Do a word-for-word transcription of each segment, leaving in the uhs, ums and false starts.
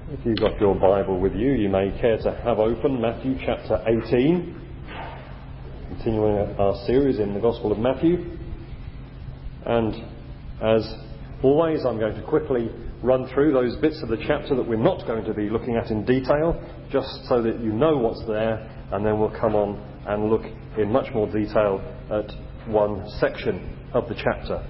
If you've got your Bible with you, you may care to have open Matthew chapter eighteen, continuing our series in the Gospel of Matthew. And as always, I'm going to quickly run through those bits of the chapter that we're not going to be looking at in detail, just so that you know what's there, and then we'll come on and look in much more detail at one section of the chapter.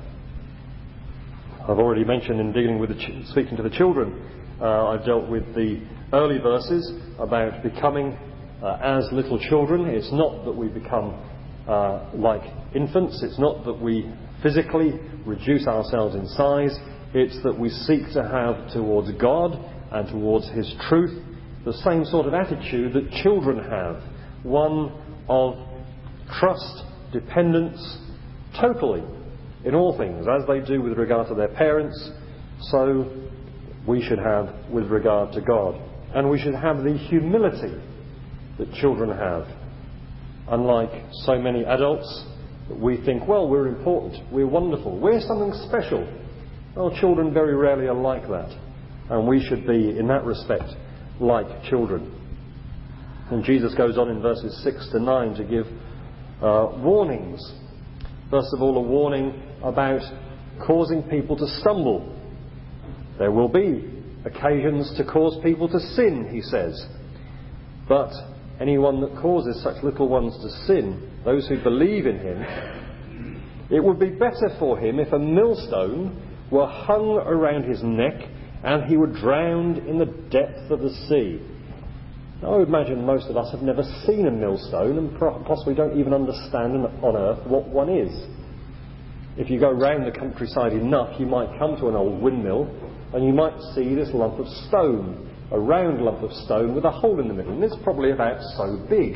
I've already mentioned in dealing with the ch- speaking to the children, uh, I've dealt with the early verses about becoming uh, as little children. It's not that we become uh, like infants. It's not that we physically reduce ourselves in size. It's that we seek to have towards God and towards His truth the same sort of attitude that children have, one of trust, dependence, totally in all things, as they do with regard to their parents, so we should have with regard to God. And we should have the humility that children have. Unlike so many adults, we think, well, we're important, we're wonderful, we're something special. Well, children very rarely are like that. And we should be, in that respect, like children. And Jesus goes on in verses six to nine to give uh, warnings. First of all, a warning about causing people to stumble. There will be occasions to cause people to sin, he says. But anyone that causes such little ones to sin, those who believe in him, it would be better for him if a millstone were hung around his neck and he were drowned in the depth of the sea. Now, I would imagine most of us have never seen a millstone and possibly don't even understand on earth what one is. If you go round the countryside enough, you might come to an old windmill and you might see this lump of stone, a round lump of stone with a hole in the middle, and it's probably about so big.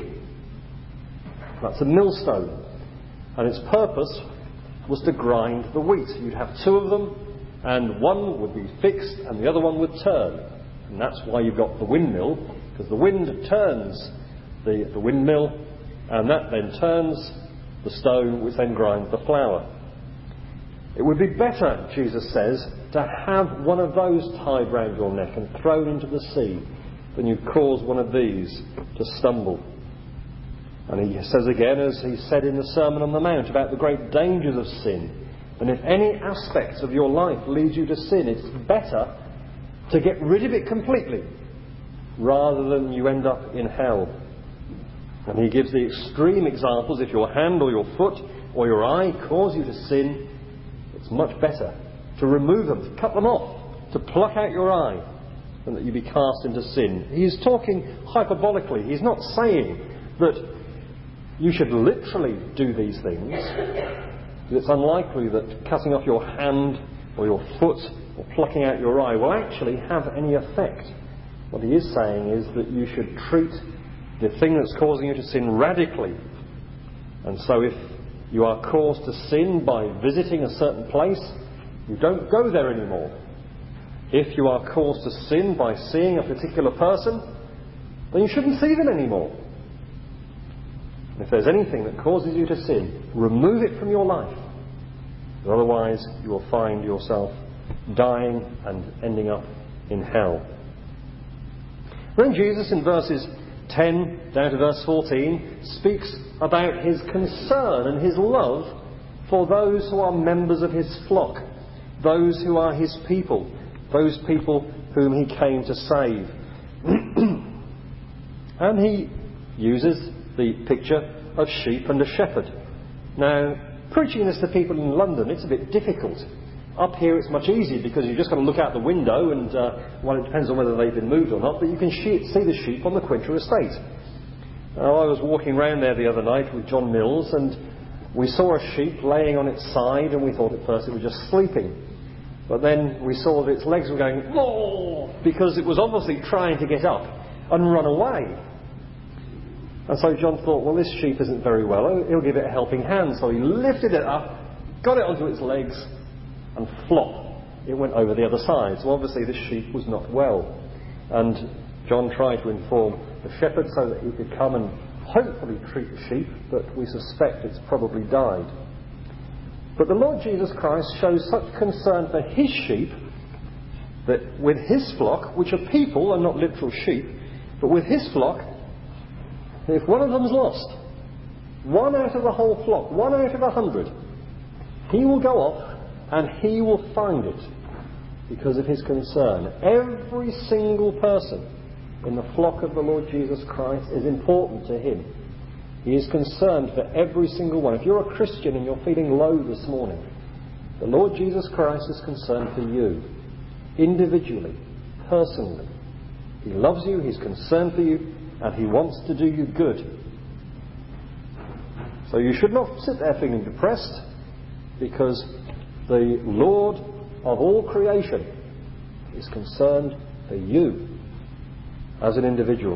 That's a millstone. And its purpose was to grind the wheat. You'd have two of them, and one would be fixed and the other one would turn. And that's why you've got the windmill, because the wind turns the, the windmill, and that then turns the stone, which then grinds the flour. It would be better, Jesus says, to have one of those tied round your neck and thrown into the sea than you cause one of these to stumble. And he says again, as he said in the Sermon on the Mount, about the great dangers of sin. And if any aspect of your life leads you to sin, it's better to get rid of it completely rather than you end up in hell. And he gives the extreme examples. If your hand or your foot or your eye cause you to sin, it's much better to remove them, to cut them off, to pluck out your eye, than that you be cast into sin. He's talking hyperbolically. He's not saying that you should literally do these things. It's unlikely that cutting off your hand or your foot or plucking out your eye will actually have any effect. What he is saying is that you should treat the thing that's causing you to sin radically. And so if you are caused to sin by visiting a certain place, you don't go there anymore. If you are caused to sin by seeing a particular person, then you shouldn't see them anymore. If there's anything that causes you to sin, remove it from your life. Otherwise, you will find yourself dying and ending up in hell. Then Jesus, in verses ten down to verse fourteen, speaks about his concern and his love for those who are members of his flock, those who are his people, those people whom he came to save. And he uses the picture of sheep and a shepherd. Now, preaching this to people in London, it's a bit difficult. Up here it's much easier because you've just got to look out the window and, uh, well, it depends on whether they've been moved or not, but you can she- see the sheep on the Quinter estate. Now, I was walking round there the other night with John Mills and we saw a sheep laying on its side and we thought at first it was just sleeping. But then we saw that its legs were going, oh, because it was obviously trying to get up and run away. And so John thought, well, this sheep isn't very well, he'll give it a helping hand. So he lifted it up, got it onto its legs, and flop, it went over the other side. So obviously this sheep was not well. And John tried to inform the shepherd so that he could come and hopefully treat the sheep, but we suspect it's probably died. But the Lord Jesus Christ shows such concern for his sheep that with his flock, which are people and not literal sheep, but with his flock, if one of them's lost, one out of the whole flock, one out of a hundred, he will go off and he will find it because of his concern. Every single person in the flock of the Lord Jesus Christ is important to him. He is concerned for every single one. If you're a Christian and you're feeling low this morning, the Lord Jesus Christ is concerned for you, individually, personally. He loves you, he's concerned for you, and he wants to do you good. So you should not sit there feeling depressed, because the Lord of all creation is concerned for you as an individual.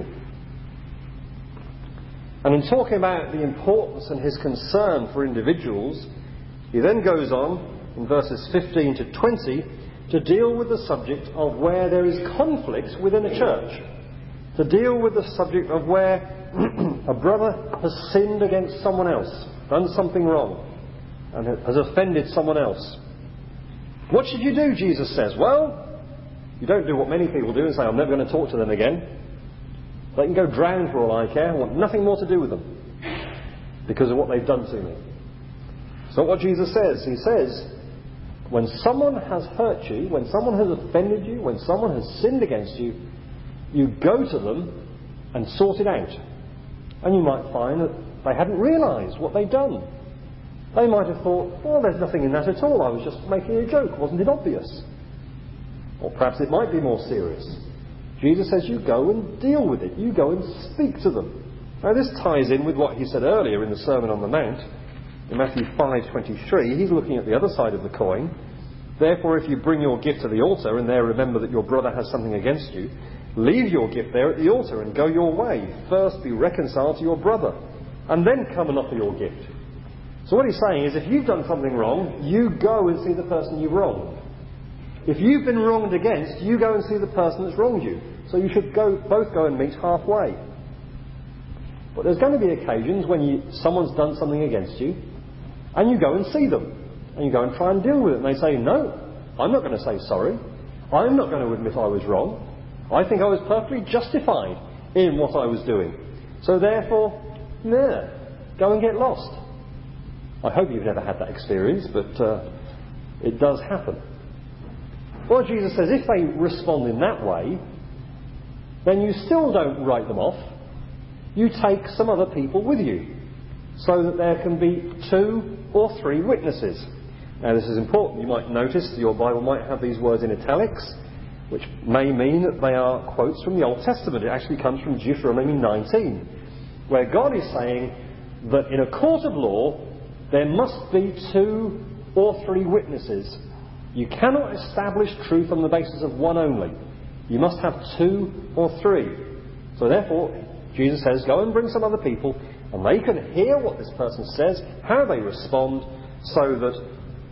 And in talking about the importance and his concern for individuals, he then goes on in verses fifteen to twenty to deal with the subject of where there is conflict within a church, to deal with the subject of where a brother has sinned against someone else, done something wrong, and has offended someone else. What should you do, Jesus says? Well, you don't do what many people do and say, I'm never going to talk to them again. They can go drown for all I care. I want nothing more to do with them because of what they've done to me. It's not what Jesus says. He says, when someone has hurt you, when someone has offended you, when someone has sinned against you, you go to them and sort it out. And you might find that they hadn't realised what they'd done. They might have thought, well, there's nothing in that at all. I was just making a joke. Wasn't it obvious? Or perhaps it might be more serious. Jesus says you go and deal with it. You go and speak to them. Now this ties in with what he said earlier in the Sermon on the Mount. In Matthew five twenty-three, he's looking at the other side of the coin. Therefore, if you bring your gift to the altar and there remember that your brother has something against you, leave your gift there at the altar and go your way. First be reconciled to your brother, and then come and offer your gift. So what he's saying is, if you've done something wrong, you go and see the person you've wronged. If you've been wronged against, you go and see the person that's wronged you. So you should go, both go and meet halfway. But there's going to be occasions when you, someone's done something against you, and you go and see them, and you go and try and deal with it. And they say, no, I'm not going to say sorry. I'm not going to admit I was wrong. I think I was perfectly justified in what I was doing. So therefore, nah, go and get lost. I hope you've never had that experience, but uh, it does happen. Well, Jesus says if they respond in that way, then you still don't write them off. You take some other people with you, so that there can be two or three witnesses. Now this is important. You might notice your Bible might have these words in italics, which may mean that they are quotes from the Old Testament. It actually comes from Deuteronomy nineteen, where God is saying that in a court of law there must be two or three witnesses. You cannot establish truth on the basis of one only. You must have two or three. So therefore, Jesus says, go and bring some other people, and they can hear what this person says, how they respond, so that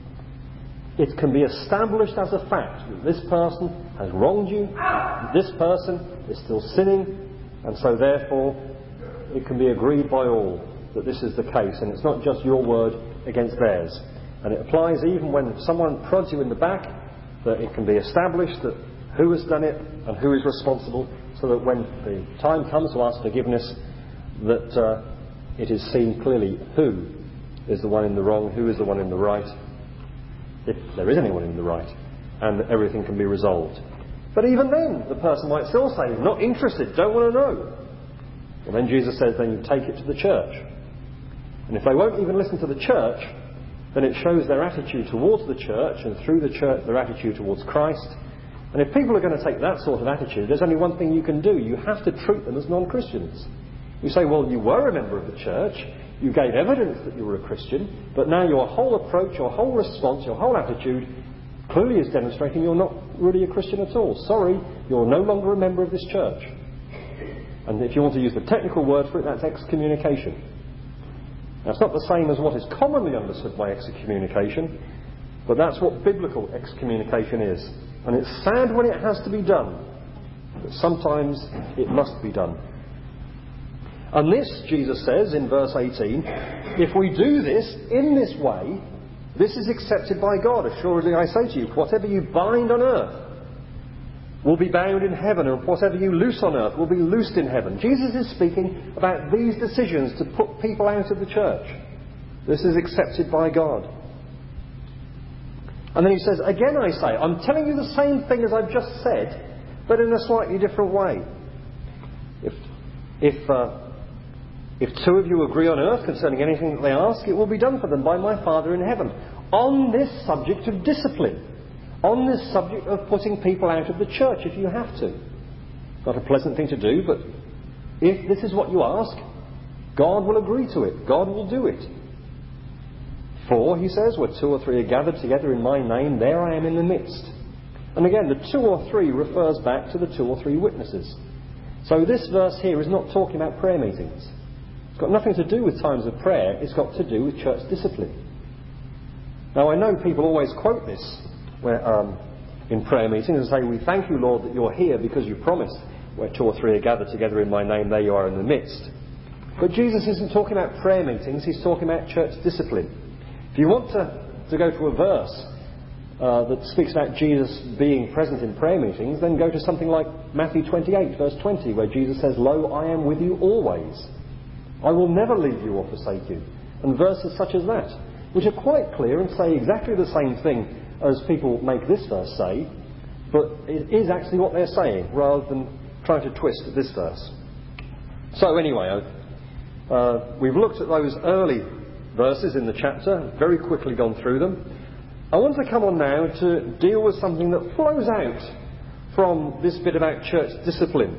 it can be established as a fact that this person has wronged you, this person is still sinning, and so therefore it can be agreed by all that this is the case, and it's not just your word against theirs. And it applies even when someone prods you in the back, that it can be established that who has done it and who is responsible, so that when the time comes to ask forgiveness, that uh, it is seen clearly who is the one in the wrong, who is the one in the right, if there is anyone in the right, and that everything can be resolved. But even then, the person might still say, not interested, don't want to know. And then Jesus says, then you take it to the church. And if they won't even listen to the church, then it shows their attitude towards the church, and through the church their attitude towards Christ. And if people are going to take that sort of attitude, there's only one thing you can do. You have to treat them as non-Christians. You say, well, you were a member of the church, you gave evidence that you were a Christian, but now your whole approach, your whole response, your whole attitude clearly is demonstrating you're not really a Christian at all. Sorry, you're no longer a member of this church. And if you want to use the technical word for it, that's excommunication. Now, it's not the same as what is commonly understood by excommunication, but that's what biblical excommunication is. And it's sad when it has to be done, but sometimes it must be done. And this, Jesus says in verse eighteen, if we do this in this way, this is accepted by God. Assuredly I say to you, whatever you bind on earth will be bound in heaven, and whatever you loose on earth will be loosed in heaven. Jesus is speaking about these decisions to put people out of the church. This is accepted by God. And then he says, again I say, I'm telling you the same thing as I've just said, but in a slightly different way. If, if, uh, if two of you agree on earth concerning anything that they ask, it will be done for them by my Father in heaven. On this subject of discipline. On this subject of putting people out of the church if you have to. Not a pleasant thing to do, but if this is what you ask, God will agree to it. God will do it. For, he says, where two or three are gathered together in my name, there I am in the midst. And again, the two or three refers back to the two or three witnesses. So this verse here is not talking about prayer meetings. It's got nothing to do with times of prayer. It's got to do with church discipline. Now, I know people always quote this where, um, in prayer meetings and say, we thank you, Lord, that you're here because you promised where two or three are gathered together in my name, there you are in the midst. But Jesus isn't talking about prayer meetings. He's talking about church discipline. If you want to, to go to a verse uh, that speaks about Jesus being present in prayer meetings, then go to something like Matthew twenty-eight, verse twenty, where Jesus says, Lo, I am with you always. I will never leave you or forsake you. And verses such as that, which are quite clear and say exactly the same thing as people make this verse say, but it is actually what they're saying, rather than trying to twist this verse. So anyway, uh, we've looked at those early verses in the chapter, very quickly gone through them. I want to come on now to deal with something that flows out from this bit about church discipline.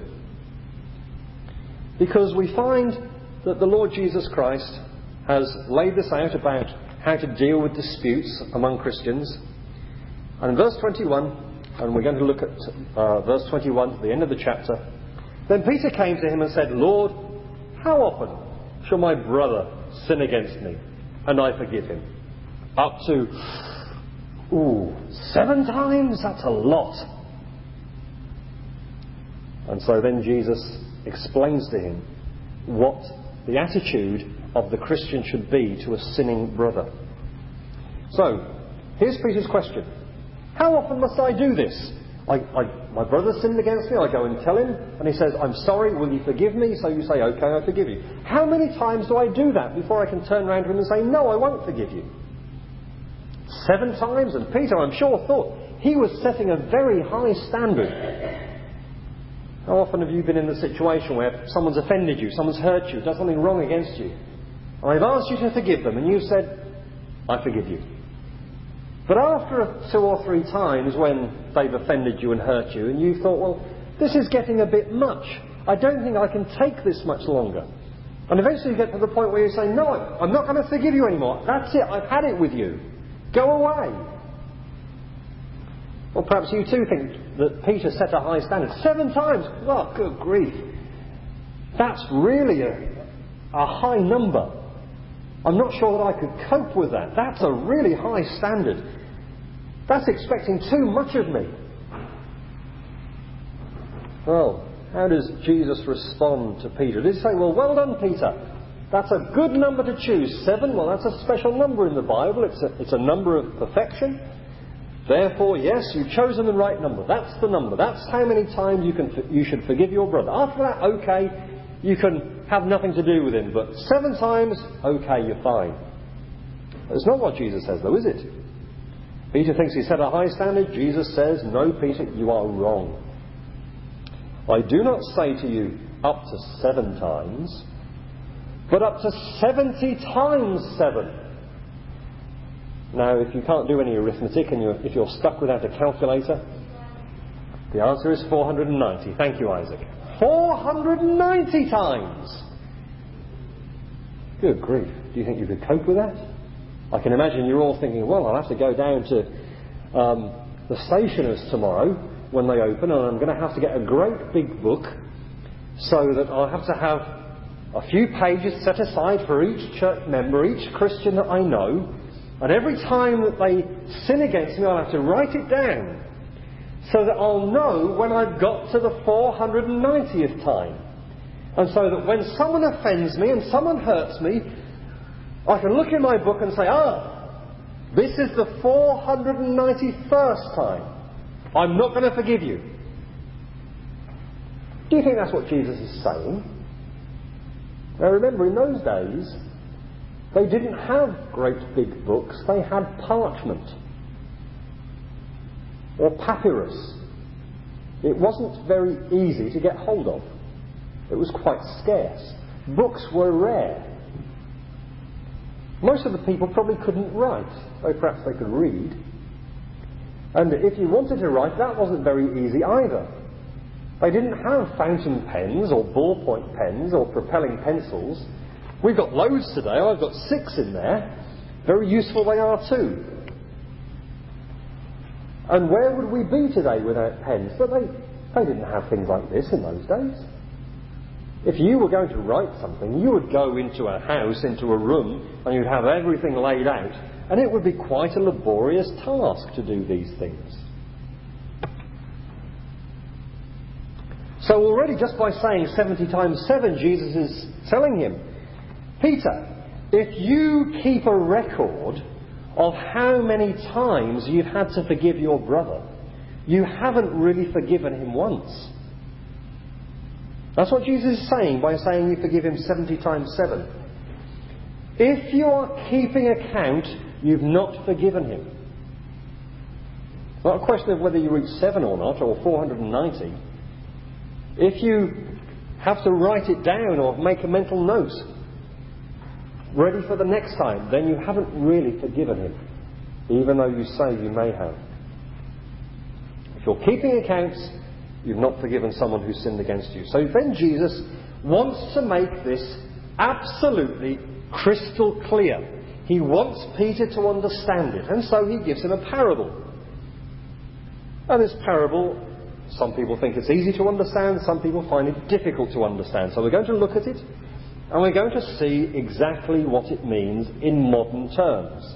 Because we find that the Lord Jesus Christ has laid this out about how to deal with disputes among Christians. And in verse twenty-one, and we're going to look at uh, verse twenty-one to the end of the chapter, then Peter came to him and said, Lord, how often shall my brother sin against me, and I forgive him? Up to, ooh, seven times? That's a lot. And so then Jesus explains to him what the attitude of the Christian should be to a sinning brother. So, here's Peter's question. How often must I do this? I, I, my brother sinned against me, I go and tell him, and he says, I'm sorry, will you forgive me? So you say, okay, I forgive you. How many times do I do that before I can turn around to him and say, no, I won't forgive you? Seven times? And Peter, I'm sure, thought he was setting a very high standard. How often have you been in the situation where someone's offended you, someone's hurt you, done something wrong against you, and I've asked you to forgive them, and you've said, I forgive you. But after two or three times when they've offended you and hurt you, and you thought, well, this is getting a bit much. I don't think I can take this much longer. And eventually you get to the point where you say, no, I'm not going to forgive you anymore. That's it, I've had it with you. Go away. Or perhaps you too think that Peter set a high standard. Seven times? Well, good grief. That's really a, a high number. I'm not sure that I could cope with that. That's a really high standard. That's expecting too much of me. Well, how does Jesus respond to Peter? Did he say, well, well done, Peter. That's a good number to choose. Seven, well, that's a special number in the Bible. It's a, it's a number of perfection. Therefore, yes, you've chosen the right number. That's the number. That's how many times you can you should forgive your brother. After that, okay, you can have nothing to do with him. But seven times, okay, you're fine. That's not what Jesus says, though, is it? Peter thinks he set a high standard. Jesus says, no, Peter, you are wrong. I do not say to you up to seven times, but up to seventy times seven. Now, if you can't do any arithmetic and you're, if you're stuck without a calculator, the answer is four hundred ninety. Thank you, Isaac. four hundred ninety times! Good grief. Do you think you could cope with that? I can imagine you're all thinking, well, I'll have to go down to um, the stationer's tomorrow when they open, and I'm going to have to get a great big book so that I'll have to have a few pages set aside for each church member, each Christian that I know, and every time that they sin against me I'll have to write it down so that I'll know when I've got to the four hundred ninetieth time. And so that when someone offends me and someone hurts me, I can look in my book and say, ah, this is the four hundred ninety-first time. I'm not going to forgive you. Do you think that's what Jesus is saying? Now remember, in those days, they didn't have great big books, they had parchment or papyrus. It wasn't very easy to get hold of. It was quite scarce. Books were rare. Most of the people probably couldn't write, though perhaps they could read. And if you wanted to write, that wasn't very easy either. They didn't have fountain pens or ballpoint pens or propelling pencils. We've got loads today. I've got six in there. Very useful they are too. And where would we be today without pens? But they, they didn't have things like this in those days. If you were going to write something, you would go into a house, into a room, and you'd have everything laid out, and it would be quite a laborious task to do these things. So already just by saying seventy times seven, Jesus is telling him, Peter, if you keep a record of how many times you've had to forgive your brother, you haven't really forgiven him once. That's what Jesus is saying by saying you forgive him seventy times seven. If you are keeping account, you've not forgiven him. It's not a question of whether you reach seven or not, or four hundred ninety. If you have to write it down or make a mental note, ready for the next time, then you haven't really forgiven him, even though you say you may have. If you're keeping accounts, you've not forgiven someone who sinned against you. So then Jesus wants to make this absolutely crystal clear. He wants Peter to understand it, and so he gives him a parable. And this parable, some people think it's easy to understand, some people find it difficult to understand. So we're going to look at it, and we're going to see exactly what it means in modern terms.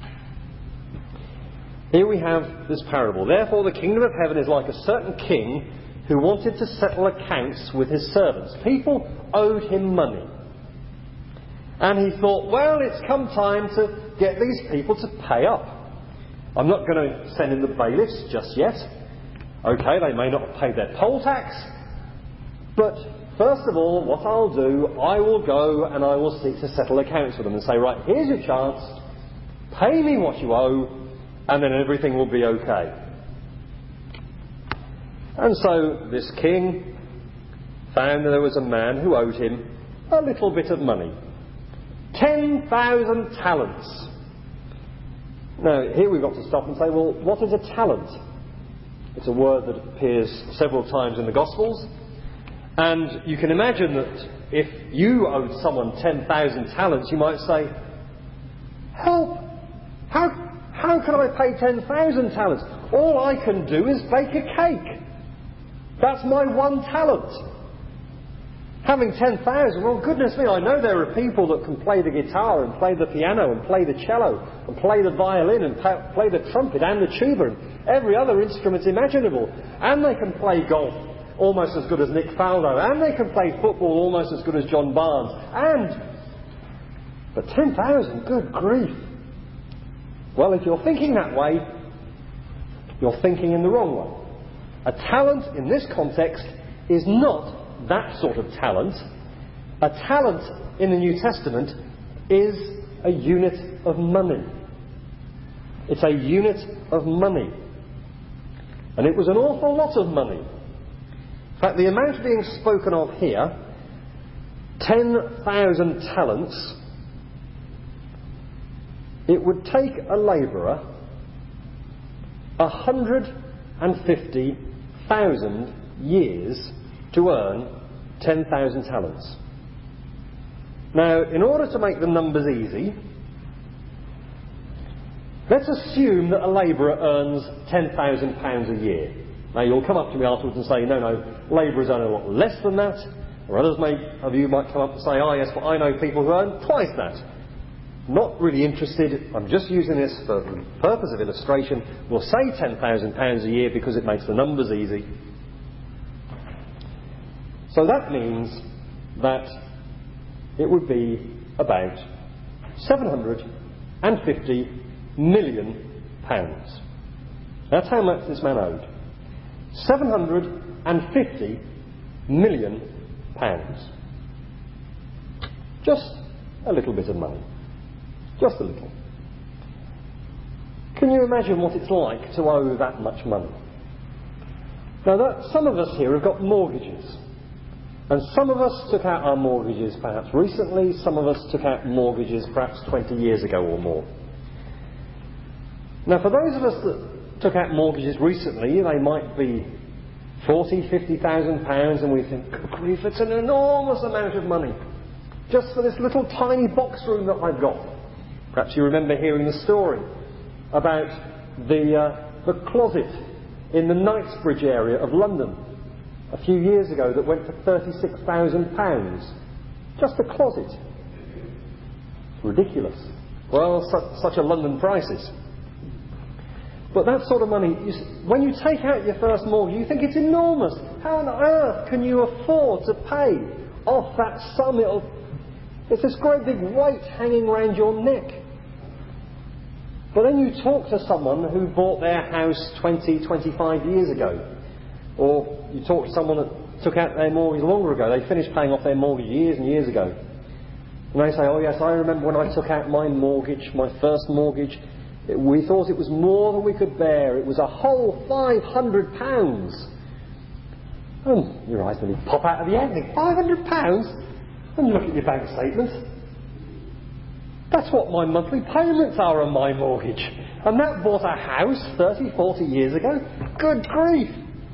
Here we have this parable. Therefore the kingdom of heaven is like a certain king who wanted to settle accounts with his servants. People owed him money. And he thought, well, it's come time to get these people to pay up. I'm not going to send in the bailiffs just yet. Okay, they may not have paid their poll tax, but first of all, what I'll do, I will go and I will seek to settle accounts with them and say, right, here's your chance, pay me what you owe, and then everything will be okay. And so this king found that there was a man who owed him a little bit of money. Ten thousand talents. Now, here we've got to stop and say, well, what is a talent? It's a word that appears several times in the Gospels. And you can imagine that if you owed someone ten thousand talents, you might say, help! How, how can I pay ten thousand talents? All I can do is bake a cake. That's my one talent. Having ten thousand, well, goodness me, I know there are people that can play the guitar and play the piano and play the cello and play the violin and pa- play the trumpet and the tuba and every other instrument imaginable. And they can play golf almost as good as Nick Faldo. And they can play football almost as good as John Barnes. And, but ten thousand, good grief. Well, if you're thinking that way, you're thinking in the wrong way. A talent in this context is not that sort of talent. A talent in the New Testament is a unit of money. It's a unit of money. And it was an awful lot of money. In fact, the amount being spoken of here, ten thousand talents, it would take a labourer one hundred fifty thousand years to earn ten thousand talents. Now, in order to make the numbers easy, let's assume that a labourer earns ten thousand pounds a year. Now, you'll come up to me afterwards and say, no, no, labourers earn a lot less than that. Or others may, of you might come up and say, oh yes, but I know people who earn twice that. Not really interested. I'm just using this for the purpose of illustration. We'll say ten thousand pounds a year because it makes the numbers easy. So that means that it would be about seven hundred fifty million pounds. That's how much this man owed. seven hundred fifty million pounds. Just a little bit of money. Just a little. Can you imagine what it's like to owe that much money? Now, that, some of us here have got mortgages. And some of us took out our mortgages perhaps recently, some of us took out mortgages perhaps twenty years ago or more. Now, for those of us that took out mortgages recently, they might be forty, fifty thousand pounds, and we think, good grief, it's an enormous amount of money just for this little tiny box room that I've got. Perhaps you remember hearing the story about the, uh, the closet in the Knightsbridge area of London a few years ago that went for thirty-six thousand pounds. Just a closet. It's ridiculous. Well, such, such are London prices. But that sort of money, you, when you take out your first mortgage, you think it's enormous. How on earth can you afford to pay off that sum? It'll, it's this great big weight hanging around your neck. But then you talk to someone who bought their house twenty, twenty-five years ago. Or you talk to someone that took out their mortgage longer ago. They finished paying off their mortgage years and years ago. And they say, oh yes, I remember when I took out my mortgage, my first mortgage, it, we thought it was more than we could bear. It was a whole five hundred pounds. And your eyes nearly pop out of the head. five hundred pounds? And you look at your bank statement. That's what my monthly payments are on my mortgage. And that bought a house thirty, forty years ago. Good grief.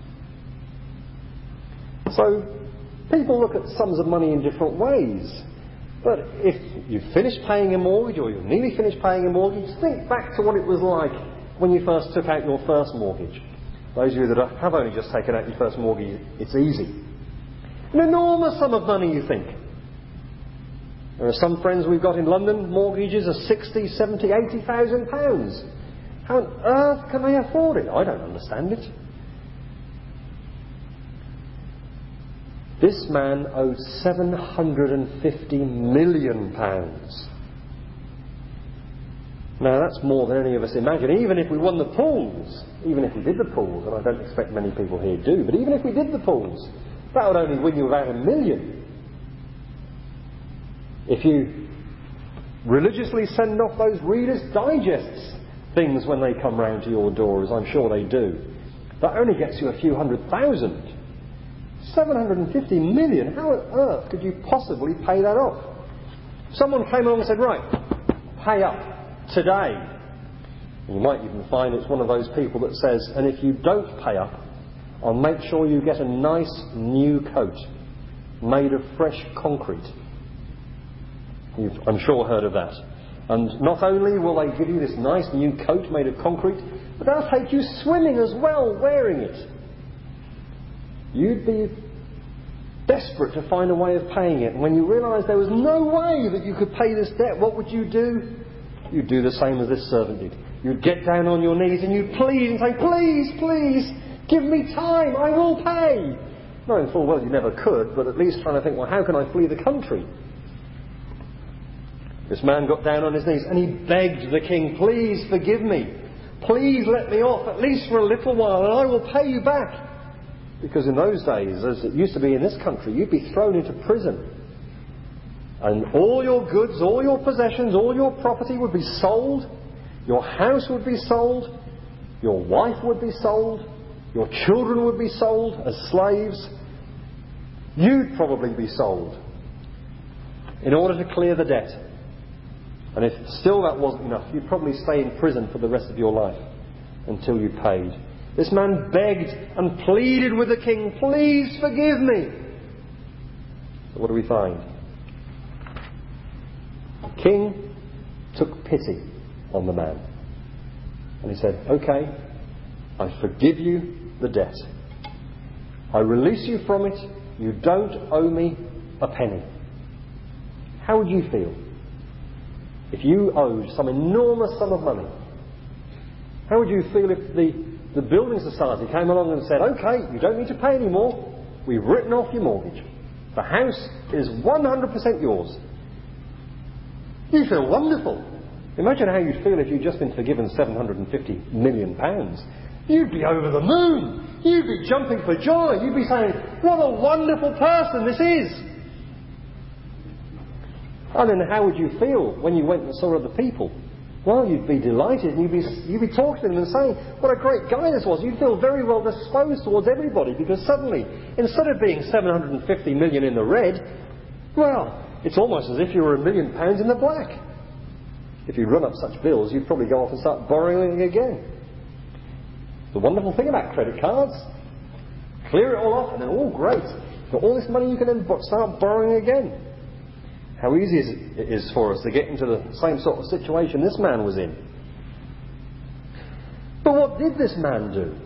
So, people look at sums of money in different ways. But if you've finished paying a mortgage, or you've nearly finished paying a mortgage, think back to what it was like when you first took out your first mortgage. Those of you that have only just taken out your first mortgage, it's easy. An enormous sum of money, you think. There are some friends we've got in London, mortgages are sixty, seventy, eighty thousand pounds. How on earth can they afford it? I don't understand it. This man owed seven hundred fifty million pounds. Now that's more than any of us imagine. Even if we won the pools, even if we did the pools, and I don't expect many people here do, but even if we did the pools, that would only win you about a million. If you religiously send off those Reader's Digests things when they come round to your door, as I'm sure they do, that only gets you a few hundred thousand. seven hundred fifty million? How on earth could you possibly pay that off? Someone came along and said, right, pay up today. And you might even find it's one of those people that says, and if you don't pay up, I'll make sure you get a nice new coat made of fresh concrete. You've, I'm sure, heard of that. And not only will they give you this nice new coat made of concrete, but they'll take you swimming as well, wearing it. You'd be desperate to find a way of paying it. And when you realised there was no way that you could pay this debt, what would you do? You'd do the same as this servant did. You'd get down on your knees and you'd plead and say, please, please, give me time, I will pay. Knowing full well you never could, but at least trying to think, well, how can I flee the country? This man got down on his knees and he begged the king, please forgive me. Please let me off, at least for a little while, and I will pay you back. Because in those days, as it used to be in this country, you'd be thrown into prison. And all your goods, all your possessions, all your property would be sold. Your house would be sold. Your wife would be sold. Your children would be sold as slaves. You'd probably be sold in order to clear the debt. And if still that wasn't enough, you'd probably stay in prison for the rest of your life until you paid. This man begged and pleaded with the king, please forgive me. But what do we find? The king took pity on the man. And he said, okay, I forgive you the debt. I release you from it. You don't owe me a penny. How would you feel if you owed some enormous sum of money? How would you feel if the The building society came along and said, okay, you don't need to pay any more. We've written off your mortgage. The house is one hundred percent yours. You feel wonderful. Imagine how you'd feel if you'd just been forgiven seven hundred fifty million pounds. You'd be over the moon. You'd be jumping for joy. You'd be saying, what a wonderful person this is. And then how would you feel when you went and saw other people? Well, you'd be delighted, and you'd be, you'd be talking to them and saying, what a great guy this was. You'd feel very well disposed towards everybody, because suddenly, instead of being seven hundred fifty million in the red, well, it's almost as if you were a million pounds in the black. If you run up such bills, you'd probably go off and start borrowing again. The wonderful thing about credit cards, clear it all off, and then, oh, great. You've got all this money, you can then start borrowing again. How easy it is for us to get into the same sort of situation this man was in. But what did this man do?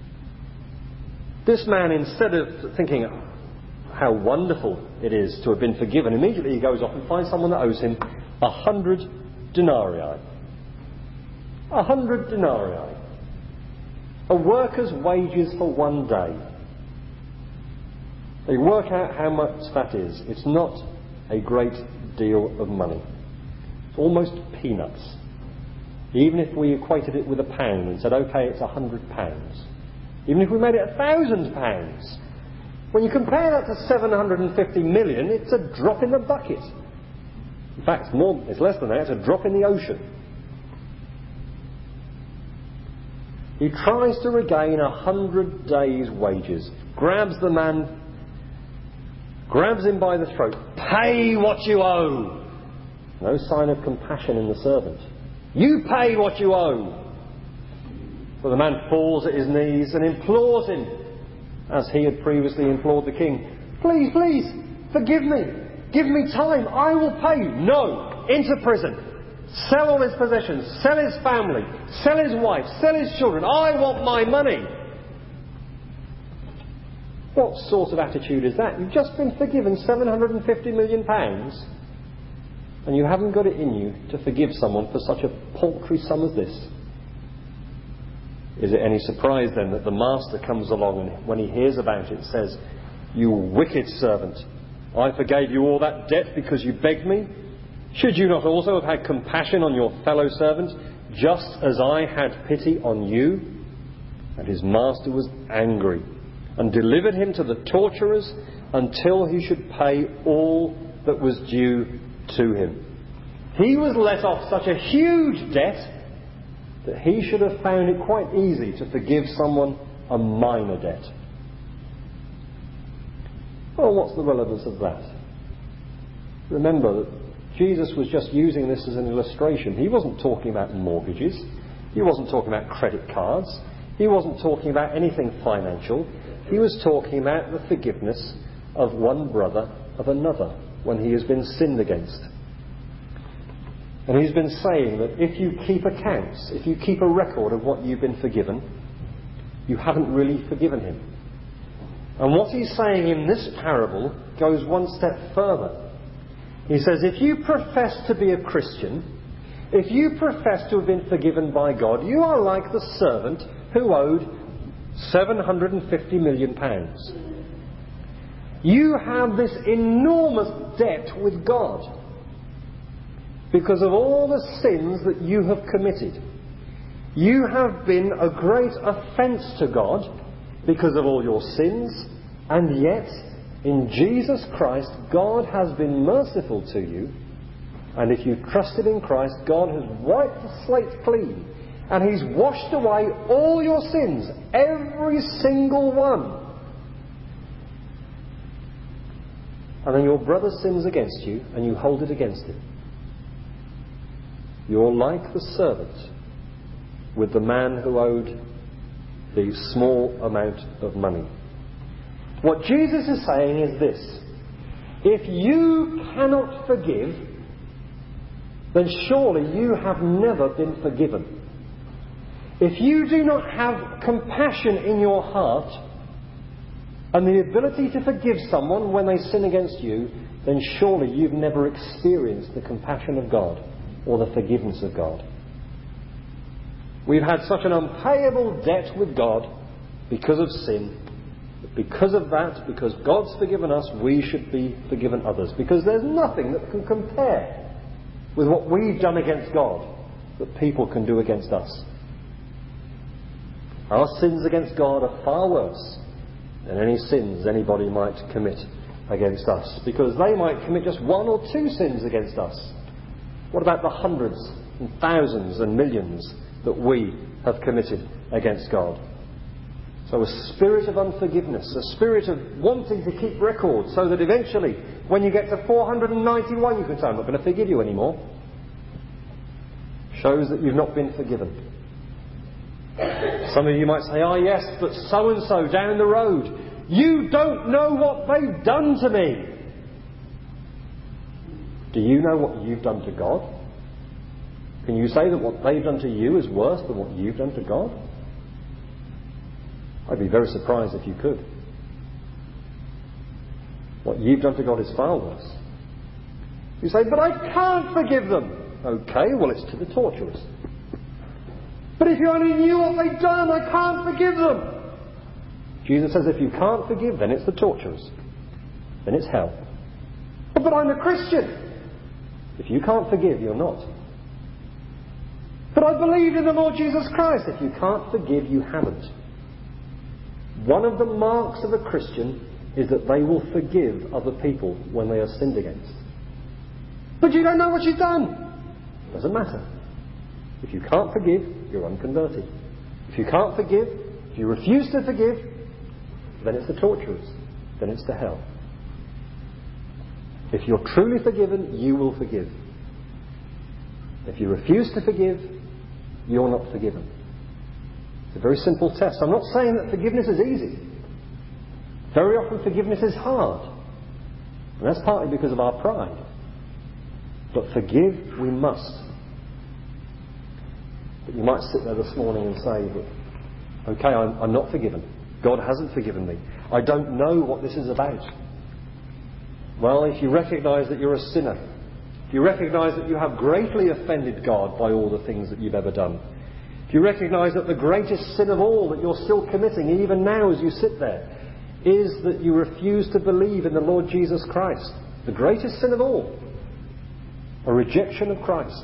This man, instead of thinking how wonderful it is to have been forgiven, immediately he goes off and finds someone that owes him a hundred denarii. A hundred denarii. A worker's wages for one day. They work out how much that is. It's not a great deal of money. It's almost peanuts. Even if we equated it with a pound and said, okay, it's a hundred pounds. Even if we made it a thousand pounds. When you compare that to seven hundred fifty million, it's a drop in the bucket. In fact, it's, more, it's less than that, it's a drop in the ocean. He tries to regain a hundred days' wages, grabs the man, grabs him by the throat. Pay what you owe. No sign of compassion in the servant. You pay what you owe. But the man falls at his knees and implores him, as he had previously implored the king, please, please, forgive me. Give me time. I will pay you. No. Into prison. Sell all his possessions. Sell his family. Sell his wife. Sell his children. I want my money. What sort of attitude is that? You've just been forgiven seven hundred fifty million pounds, and you haven't got it in you to forgive someone for such a paltry sum as this. Is it any surprise then that the master comes along and when he hears about it says, you wicked servant, I forgave you all that debt because you begged me? Should you not also have had compassion on your fellow servant, just as I had pity on you? And his master was angry, and delivered him to the torturers until he should pay all that was due to him. He was let off such a huge debt that he should have found it quite easy to forgive someone a minor debt. Well, what's the relevance of that? Remember that Jesus was just using this as an illustration. He wasn't talking about mortgages. He wasn't talking about credit cards. He wasn't talking about anything financial. He was talking about the forgiveness of one brother of another when he has been sinned against. And he's been saying that if you keep accounts, if you keep a record of what you've been forgiven, you haven't really forgiven him. And what he's saying in this parable goes one step further. He says, if you profess to be a Christian, if you profess to have been forgiven by God, you are like the servant who owed seven hundred fifty million pounds. You have this enormous debt with God because of all the sins that you have committed. You have been a great offence to God because of all your sins, and yet in Jesus Christ God has been merciful to you, and if you've trusted in Christ, God has wiped the slate clean, and He's washed away all your sins, every single one. And then your brother sins against you, and you hold it against him. You're like the servant with the man who owed the small amount of money. What Jesus is saying is this: if you cannot forgive, then surely you have never been forgiven. If you do not have compassion in your heart and the ability to forgive someone when they sin against you, then surely you've never experienced the compassion of God or the forgiveness of God. We've had such an unpayable debt with God because of sin. Because of that, because God's forgiven us, we should be forgiven others. Because there's nothing that can compare with what we've done against God that people can do against us. Our sins against God are far worse than any sins anybody might commit against us, because they might commit just one or two sins against us. What about the hundreds and thousands and millions that we have committed against God? So a spirit of unforgiveness, a spirit of wanting to keep record, so that eventually, when you get to four hundred ninety-one, you can say, I'm not going to forgive you anymore, shows that you've not been forgiven. Some of you might say, oh yes, but so-and-so down the road, you don't know what they've done to me. Do you know what you've done to God? Can you say that what they've done to you is worse than what you've done to God? I'd be very surprised if you could. What you've done to God is far worse. You say, but I can't forgive them. Okay, well, it's to the torturers. But if you only knew what they've done, I can't forgive them. Jesus says if you can't forgive, then it's the torturers. Then it's hell. But, but I'm a Christian. If you can't forgive, you're not. But I believe in the Lord Jesus Christ. If you can't forgive, you haven't. One of the marks of a Christian is that they will forgive other people when they are sinned against. But you don't know what you've done. Doesn't matter. If you can't forgive, you're unconverted. If you can't forgive, if you refuse to forgive, then it's the torturers. Then it's to hell. If you're truly forgiven, you will forgive. If you refuse to forgive, you're not forgiven. It's a very simple test. I'm not saying that forgiveness is easy. Very often forgiveness is hard. And that's partly because of our pride. But forgive we must. But you might sit there this morning and say, but, okay, I'm, I'm not forgiven. God hasn't forgiven me. I don't know what this is about. Well, if you recognise that you're a sinner, if you recognise that you have greatly offended God by all the things that you've ever done, if you recognise that the greatest sin of all that you're still committing, even now as you sit there, is that you refuse to believe in the Lord Jesus Christ, the greatest sin of all, a rejection of Christ.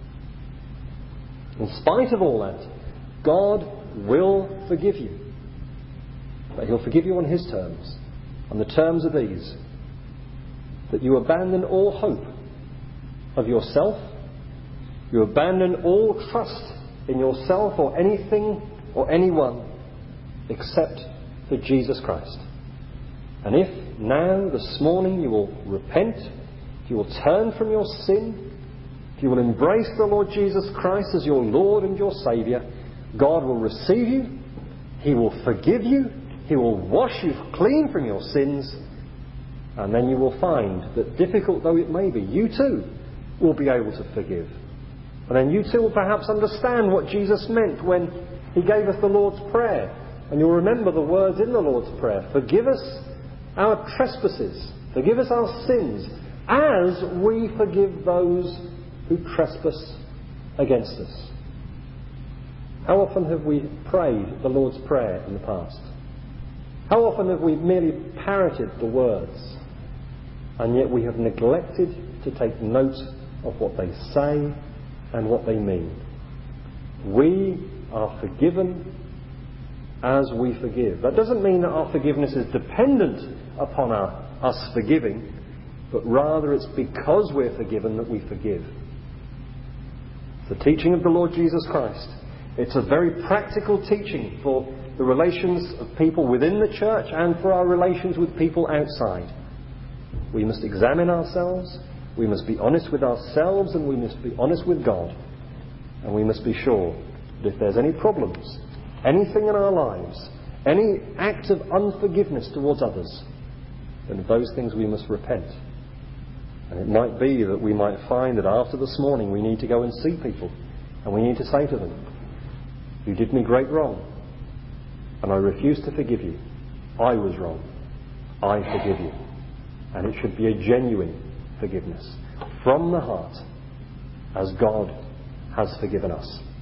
In spite of all that, God will forgive you. But He'll forgive you on His terms. On the terms of these: that you abandon all hope of yourself, you abandon all trust in yourself or anything or anyone except for Jesus Christ. And if now, this morning, you will repent, if you will turn from your sin, if you will embrace the Lord Jesus Christ as your Lord and your Saviour, God will receive you, He will forgive you, He will wash you clean from your sins, and then you will find that, difficult though it may be, you too will be able to forgive. And then you too will perhaps understand what Jesus meant when He gave us the Lord's Prayer. And you'll remember the words in the Lord's Prayer: forgive us our trespasses, forgive us our sins, as we forgive those who trespass against us. How often have we prayed the Lord's Prayer in the past? How often have we merely parroted the words, and yet we have neglected to take note of what they say and what they mean? We are forgiven as we forgive. That doesn't mean that our forgiveness is dependent upon our, us forgiving, but rather it's because we're forgiven that we forgive. The teaching of the Lord Jesus Christ. It's a very practical teaching for the relations of people within the church and for our relations with people outside. We must examine ourselves, we must be honest with ourselves, and we must be honest with God. And we must be sure that if there's any problems, anything in our lives, any act of unforgiveness towards others, then of those things we must repent. And it might be that we might find that after this morning we need to go and see people, and we need to say to them, you did me great wrong, and I refuse to forgive you. I was wrong. I forgive you. And it should be a genuine forgiveness from the heart, as God has forgiven us.